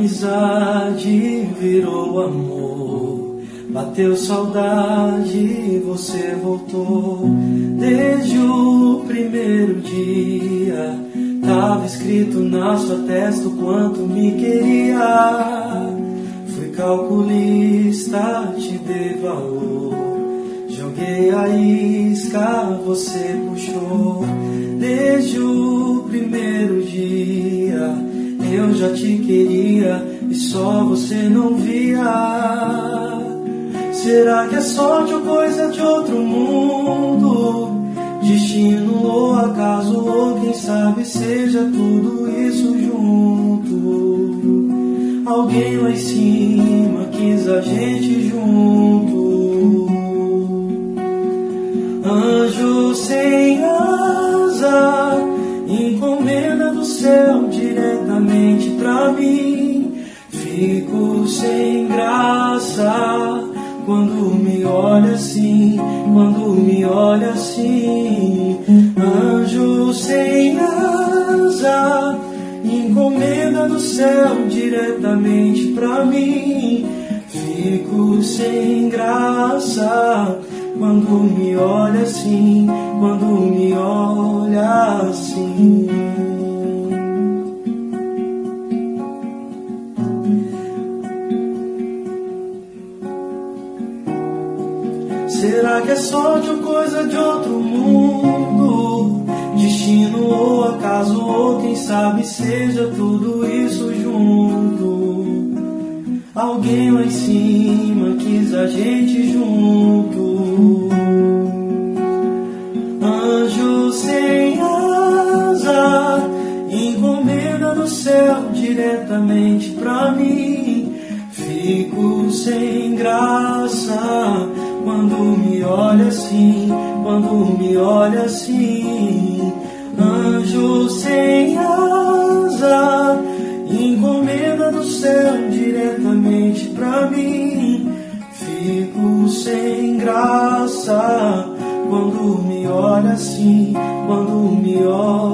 amizade virou amor, bateu saudade, você voltou. Desde o primeiro dia, tava escrito na sua testa o quanto me queria. Fui calculista, te dei valor, joguei a isca, você puxou. Desde o primeiro dia, eu já te queria e só você não via. Será que é sorte ou coisa de outro mundo? Destino ou acaso, ou quem sabe seja tudo isso junto. Alguém lá em cima quis a gente junto. Anjo sem asa, encomenda do céu diretamente pra mim. Fico sem graça quando me olha assim, quando me olha assim. Anjo sem asa, encomenda do céu diretamente pra mim. Fico sem graça quando me olha assim, quando me olha assim. Será que é sorte ou coisa de outro mundo? Destino ou acaso, ou quem sabe seja tudo isso junto. Alguém lá em cima quis a gente junto. Anjo sem asa, encomenda do céu diretamente pra mim. Fico sem graça quando me olha assim, quando me olha assim. Anjo sem asa, encomenda do céu diretamente pra mim. Fico sem graça quando me olha assim, quando me olha